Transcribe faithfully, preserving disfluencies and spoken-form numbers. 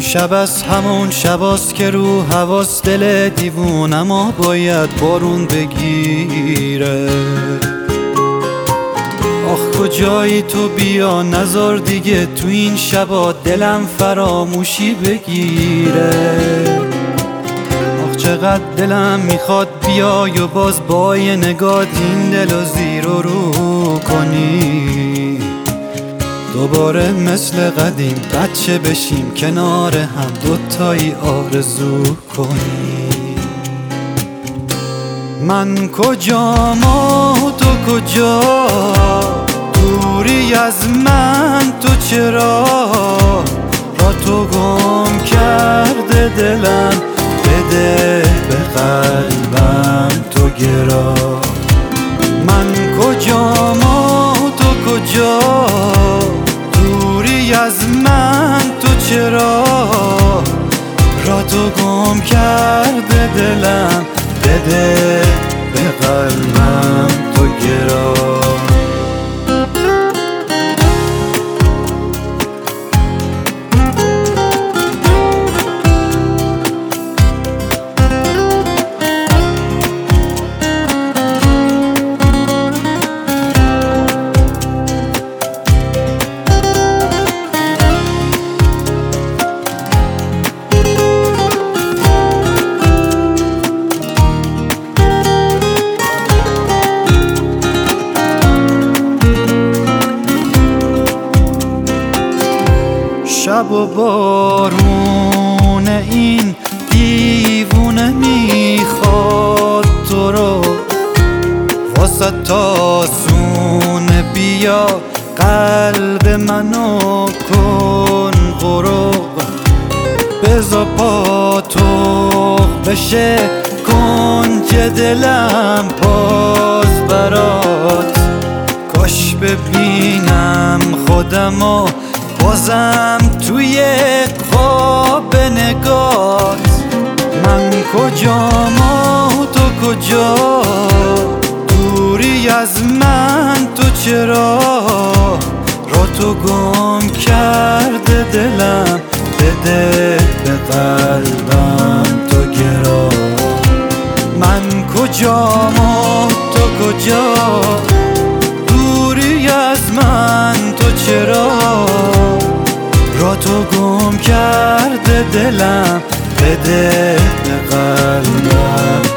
شب از همون شباست که رو حواس دل دیوونما باید بارون بگیره. آخ کجایی تو بیا نزار دیگه تو این شبا دلم فراموشی بگیره. آخ چقدر دلم میخواد بیای و باز با یه نگاه این دل و زیر و رو کنی. دوباره مثل قدیم بچه بشیم کنار هم دوتایی آرزو کنی. من کجام و تو کجا، دوری از من تو چرا، را تو گم کرده دلم بده به قلبم تو گرا. من کجام و تو کجا، دوری از من تو چرا، را تو گم کرده دلم بده به قلبم تو گرا. شب و بارون این دیوونه میخواد تو رو، واسه تاسونه بیا قلب منو کن غروب. بزا پا تو بشه کنج دلم باز برات. کاش ببینم خودمو بازم توی خواب نگات. من کجام و تو کجا، دوری از من تو چرا، را تو گم کرده دلم بده به قلبم تو گرا. من کجام و تو کجا، دوری از من تو چرا، را تو گم کرده دلم بده به قلبم